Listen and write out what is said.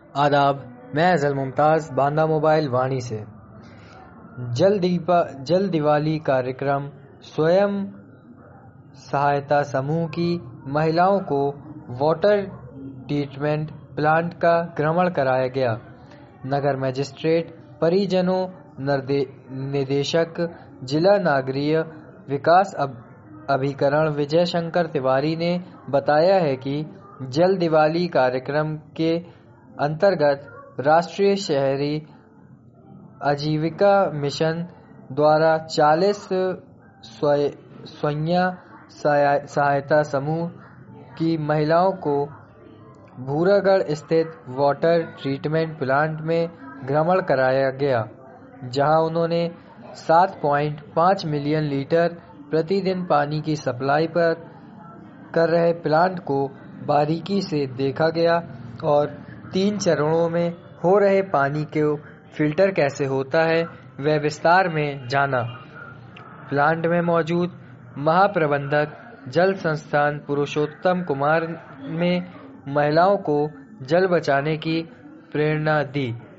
आदाब, मैं अज़ल मुमताज़ बांदा मोबाइल वाणी से। जल दिवाली कार्यक्रम स्वयं सहायता समूह की महिलाओं को वाटर ट्रीटमेंट प्लांट का भ्रमण कराया गया। नगर मजिस्ट्रेट परिजनों निदेशक जिला नागरिक विकास अभिकरण विजय शंकर तिवारी ने बताया है कि जल दिवाली कार्यक्रम के अंतर्गत राष्ट्रीय शहरी आजीविका मिशन द्वारा 40 स्वयं सहायता समूह की महिलाओं को भूरागढ़ स्थित वाटर ट्रीटमेंट प्लांट में भ्रमण कराया गया, जहां उन्होंने 7.5 मिलियन लीटर प्रतिदिन पानी की सप्लाई कर रहे प्लांट को बारीकी से देखा गया और 3 चरणों में हो रहे पानी को फिल्टर कैसे होता है वह विस्तार में जाना। प्लांट में मौजूद महाप्रबंधक जल संस्थान पुरुषोत्तम कुमार ने महिलाओं को जल बचाने की प्रेरणा दी।